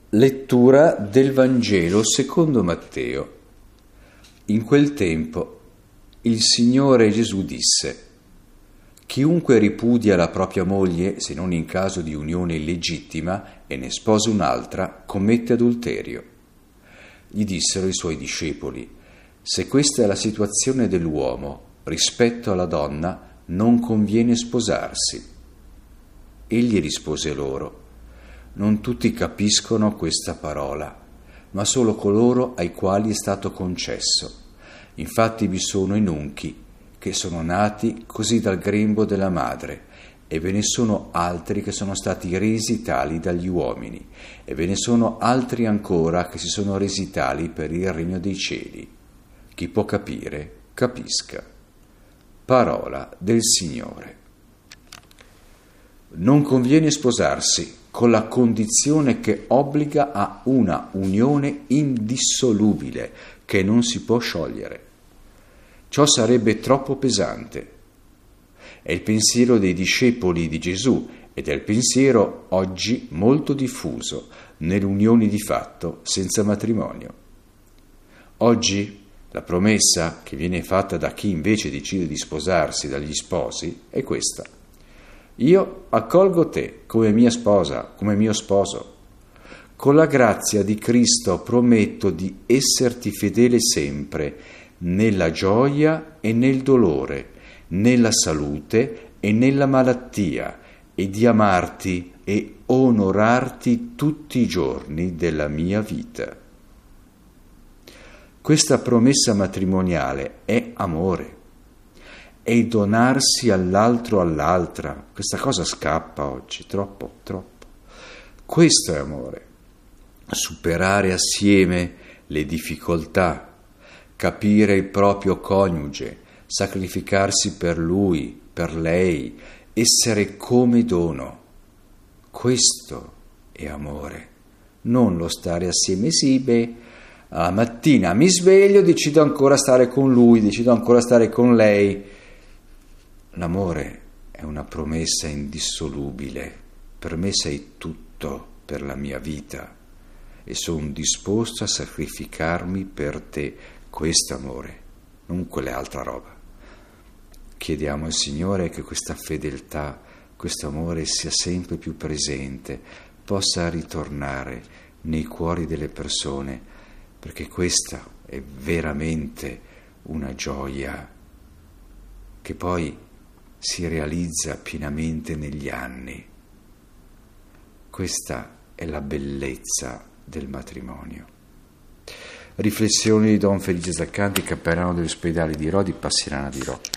Lettura del Vangelo secondo Matteo. In quel tempo il Signore Gesù disse: chiunque ripudia la propria moglie, se non in caso di unione illegittima, e ne sposa un'altra, commette adulterio. Gli dissero i suoi discepoli: se questa è la situazione dell'uomo rispetto alla donna, non conviene sposarsi. Egli rispose loro: non tutti capiscono questa parola, ma solo coloro ai quali è stato concesso. Infatti vi sono enunchi che sono nati così dal grembo della madre, e ve ne sono altri che sono stati resi tali dagli uomini, e ve ne sono altri ancora che si sono resi tali per il regno dei cieli. Chi può capire, capisca. Parola del Signore. Non conviene sposarsi, con la condizione che obbliga a una unione indissolubile che non si può sciogliere. Ciò sarebbe troppo pesante. È il pensiero dei discepoli di Gesù ed è il pensiero oggi molto diffuso nelle unioni di fatto senza matrimonio. Oggi la promessa che viene fatta da chi invece decide di sposarsi dagli sposi è questa: io accolgo te come mia sposa, come mio sposo. Con la grazia di Cristo prometto di esserti fedele sempre, nella gioia e nel dolore, nella salute e nella malattia, e di amarti e onorarti tutti i giorni della mia vita. Questa promessa matrimoniale è amore. E donarsi all'altro o all'altra. Questa cosa scappa oggi, troppo. Questo è amore. Superare assieme le difficoltà, capire il proprio coniuge, sacrificarsi per lui, per lei, essere come dono. Questo è amore. Non lo stare assieme, alla mattina mi sveglio, decido ancora stare con lui, decido ancora stare con lei. L'amore è una promessa indissolubile. Per me sei tutto per la mia vita e sono disposto a sacrificarmi per te. Questo amore, non quelle altra roba. Chiediamo al Signore che questa fedeltà, questo amore sia sempre più presente, possa ritornare nei cuori delle persone, perché questa è veramente una gioia che poi si realizza pienamente negli anni. Questa è la bellezza del matrimonio. Riflessioni di Don Felice Zaccanti, cappellano degli ospedali di Rodi, Passirana di Rò.